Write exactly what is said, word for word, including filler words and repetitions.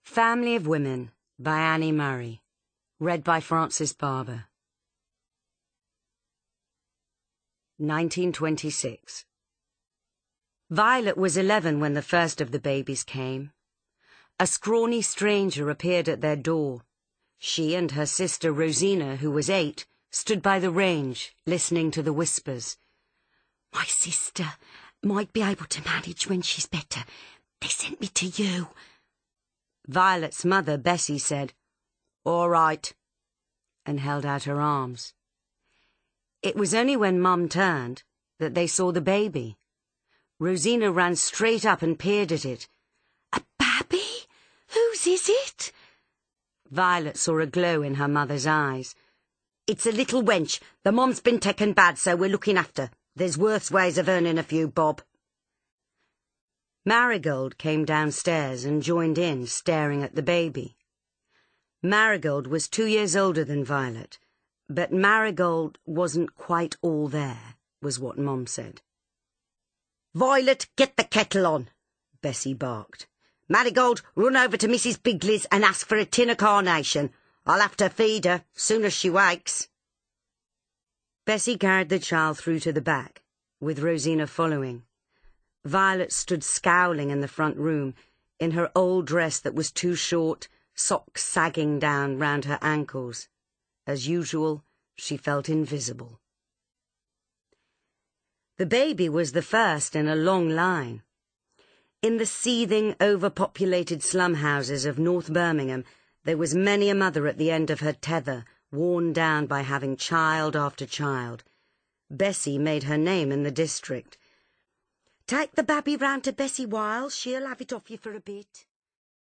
Family of Women by Annie Murray. Read by Frances Barber. nineteen twenty-six. Violet was eleven when the first of the babies came. A scrawny stranger appeared at their door. She and her sister Rosina, who was eight, stood by the range, listening to the whispers. "My sister might be able to manage when she's better. They sent me to you." Violet's mother, Bessie, said, "All right," and held out her arms. It was only when Mum turned that they saw the baby. Rosina ran straight up and peered at it. "A baby? Whose is it?" Violet saw a glow in her mother's eyes. "It's a little wench. The mom's been taken bad, so we're looking after. There's worse ways of earning a few bob." Marigold came downstairs and joined in, staring at the baby. Marigold was two years older than Violet, but Marigold wasn't quite all there, was what Mom said. "Violet, get the kettle on," Bessie barked. "Marigold, run over to Missus Bigley's and ask for a tin of carnation. I'll have to feed her, soon as she wakes." Bessie carried the child through to the back, with Rosina following. Violet stood scowling in the front room, in her old dress that was too short, socks sagging down round her ankles. As usual, she felt invisible. The baby was the first in a long line. In the seething, overpopulated slum houses of North Birmingham, there was many a mother at the end of her tether, worn down by having child after child. Bessie made her name in the district. "Take the babby round to Bessie Wiles, she'll have it off you for a bit."